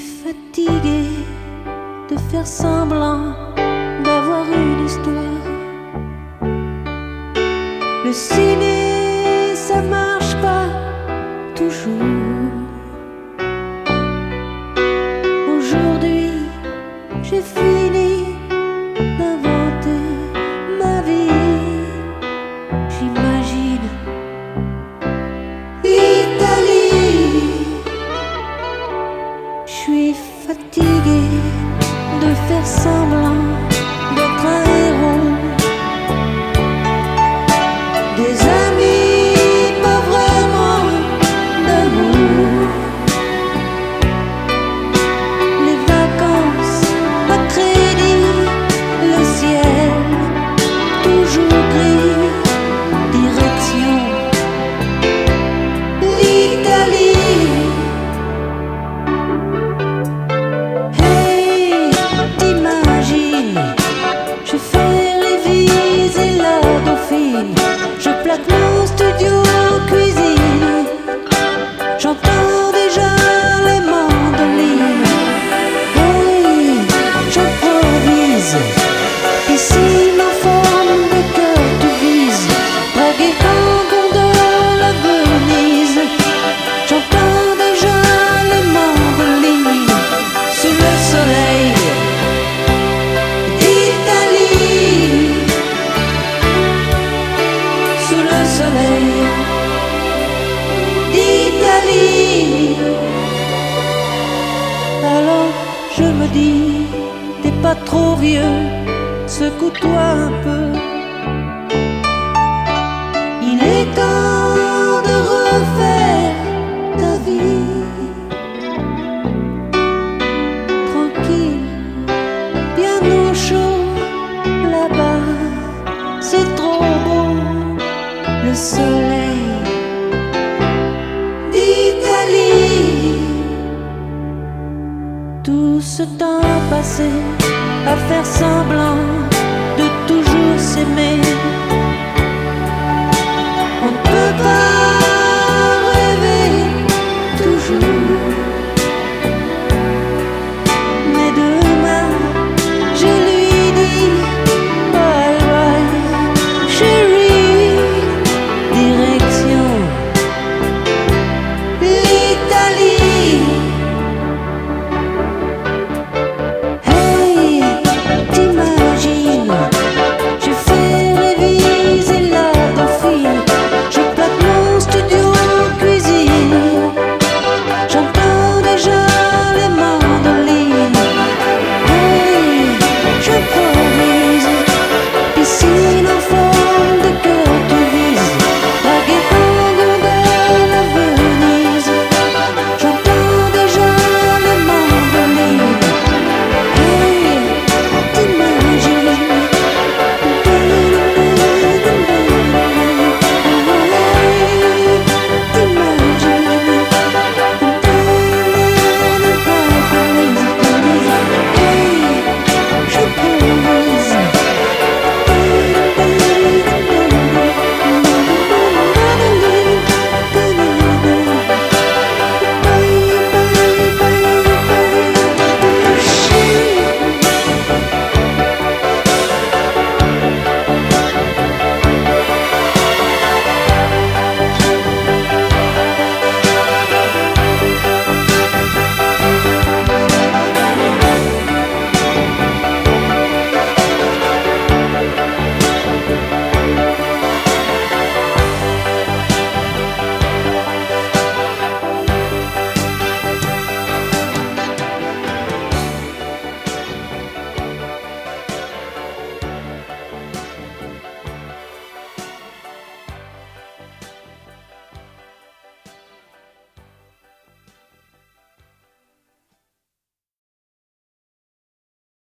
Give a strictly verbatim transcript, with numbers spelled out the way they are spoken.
fatiguée de faire semblant d'avoir une histoire. Le ciné, ça marche pas toujours. Aujourd'hui, j'ai fini d'inventer ma vie. J'imagine l'Italie. Je suis fatiguée de faire semblant d'être un héros. Des amis, pas vraiment d'amour. Les vacances à crédit, le ciel toujours gris. Direction l'Italie. Hey, t'imagines, je fais réviser la dauphine. Je plaque mon studio cuisine. J'entends déjà les mandolines. Hey, j'improvise. Ici ma forme de cœur tu vises. Draguer en gondole à Venise. J'entends déjà les mandolines sous le soleil d'Italie. Sous le soleil d'Italie. Alors je me dis, t'es pas trop vieux, secoue-toi un peu. Il est temps de refaire ta vie. Tranquille, bien au chaud, là-bas, c'est trop beau. Le soleil d'Italie. Tout ce temps passé à faire semblant de toujours s'aimer.